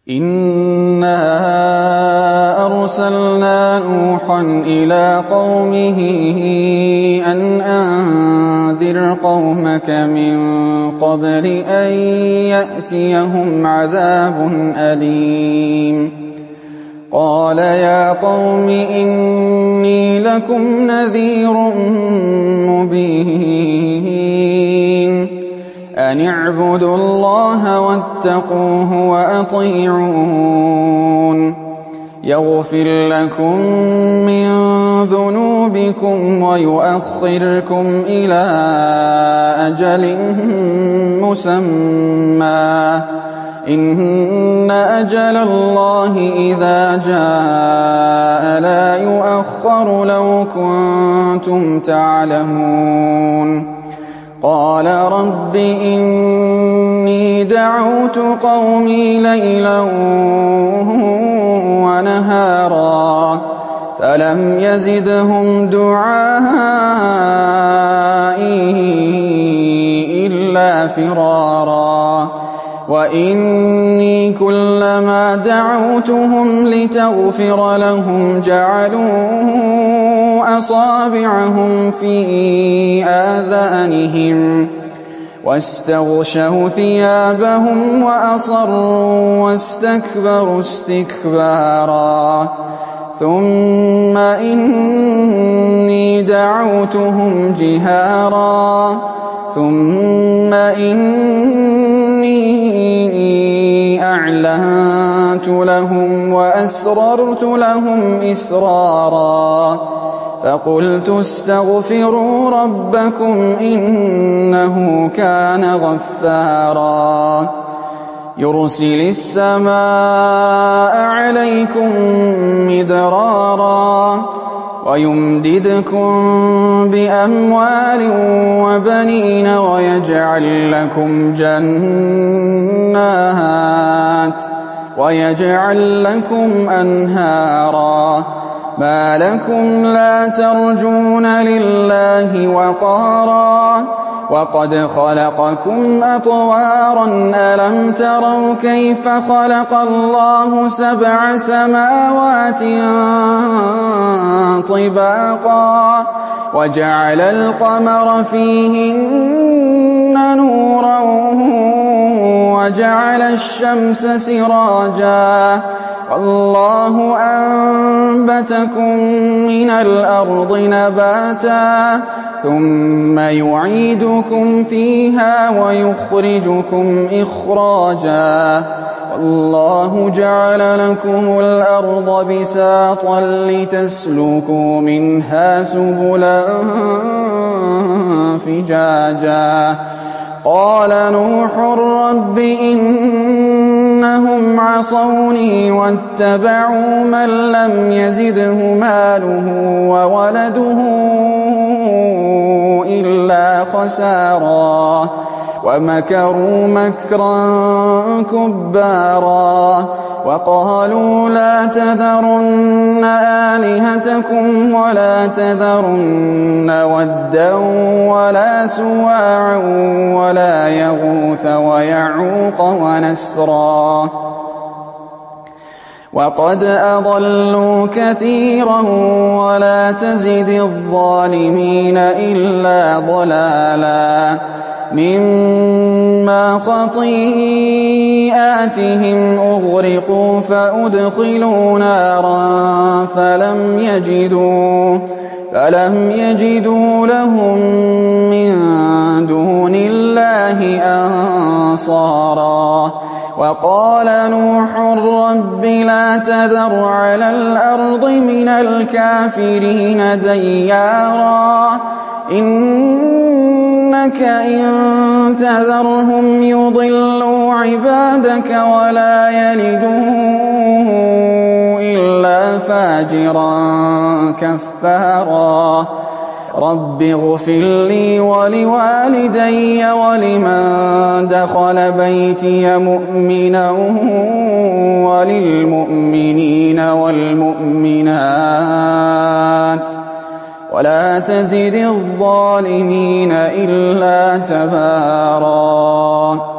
إِنَّا أَرْسَلْنَا نُوحًا إِلَىٰ قَوْمِهِ أَنْ أَنذِرْ قَوْمَكَ مِن قَبْلِ أَن يَأْتِيَهُمْ عَذَابٌ أَلِيمٌ قَالَ يَا قَوْمِ إِنِّي لَكُمْ نَذِيرٌ مُّبِينٌ أَنِ اعْبُدُوا اللَّهَ وَاتَّقُوهُ وَأَطِيعُونِ يَغْفِرْ لَكُم مِّن ذُنُوبِكُمْ وَيُؤَخِّرْكُمْ إِلَىٰ أَجَلٍ مُّسَمًّى ۚ إِنَّ أَجَلَ اللَّهِ إِذَا جَاءَ لَا يُؤَخَّرُ لَوْ كُنتُمْ تَعْلَمُونَ قَالَ رَبِّ إِنِّي دَعَوْتُ قَوْمِي لَيْلًا وَنَهَارًا فَلَمْ يَزِدْهُمْ دُعَائِي إِلَّا فِرَارًا وَإِنِّي كُلَّمَا دَعَوْتُهُمْ لِتَغْفِرَ لَهُمْ جَعَلُوا أَصَابِعَهُمْ فِي آذَانِهِمْ وَاسْتَغْشَوْا ثِيَابَهُمْ وَأَصَرُّوا وَاسْتَكْبَرُوا اسْتِكْبَارًا ثُمَّ إِنِّي دَعَوْتُهُمْ جِهَارًا ثُمَّ إِنِّي أَعْلَنتُ لَهُمْ وَأَسْرَرْتُ لَهُمْ إِسْرَارًا فَقُلْتُ اسْتَغْفِرُوا رَبَّكُمْ إِنَّهُ كَانَ غَفَّارًا يُرْسِلِ السَّمَاءَ عَلَيْكُم مِّدْرَارًا وَيُمْدِدْكُم بِأَمْوَالٍ وَبَنِينَ وَيَجْعَل لَّكُمْ جَنَّاتٍ وَيَجْعَل لَّكُمْ أَنْهَارًا مَا لَكُمْ لَا تَرْجُونَ لِلَّهِ وَقَارًا وَقَدْ خَلَقَكُمْ أَطْوَارًا أَلَمْ تَرَوْا كَيْفَ خَلَقَ اللَّهُ سَبْعَ سَمَاوَاتٍ طِبَاقًا وَجَعَلَ الْقَمَرَ فِيهِنَّ نُورًا وَجَعَلَ الشَّمْسَ سِرَاجًا وَاللَّهُ أَنبَتَكُم مِّنَ الْأَرْضِ نَبَاتًا ثُمَّ يُعِيدُكُمْ فِيهَا وَيُخْرِجُكُمْ إِخْرَاجًا وَاللَّهُ جَعَلَ لَكُمُ الْأَرْضَ بِسَاطًا لِّتَسْلُكُوا مِنْهَا سُبُلًا فِجَاجًا قَالَ نُوحٌ رَّبِّ إِنَّهُمْ عَصَوْنِي وَاتَّبَعُوا مَن لَّمْ يَزِدْهُ مَالُهُ وَوَلَدُهُ إِلَّا خَسَارًا وَمَكَرُوا مَكْرًا كُبَّارًا وَقَالُوا لَا تَذَرُنَّ آلِهَتَكُمْ وَلَا تَذَرُنَّ وَدًّا وَلَا سُوَاعًا وَلَا يَغُوثَ وَيَعُوقَ وَنَسْرًا وَقَدْ أَضَلُّوا كَثِيرًا وَلَا تَزِدِ الظَّالِمِينَ إِلَّا ضَلَالًا مِّمَّا خَطِيئَاتِهِمْ أُغْرِقُوا فَأُدْخِلُوا نَارًا فَلَمْ يَجِدُوا لَهُم مِّن دُونِ اللَّهِ أَنصَارًا وَقَالَ نُوحٌ رَّبِّ لَا تَذَرْ عَلَى الْأَرْضِ مِنَ الْكَافِرِينَ دَيَّارًا إِنَّكَ إِن تَذَرْهُمْ يُضِلُّوا عِبَادَكَ وَلَا يَلِدُوا إِلَّا فَاجِرًا كَفَّارًا رَّبِّ اغْفِرْ لِي وَلِوَالِدَيَّ وَلِمَن دَخَلَ بَيْتِيَ مُؤْمِنًا وَلِلْمُؤْمِنِينَ وَالْمُؤْمِنَاتِ وَلَا تَزِدِ الظَّالِمِينَ إِلَّا تَبَارًا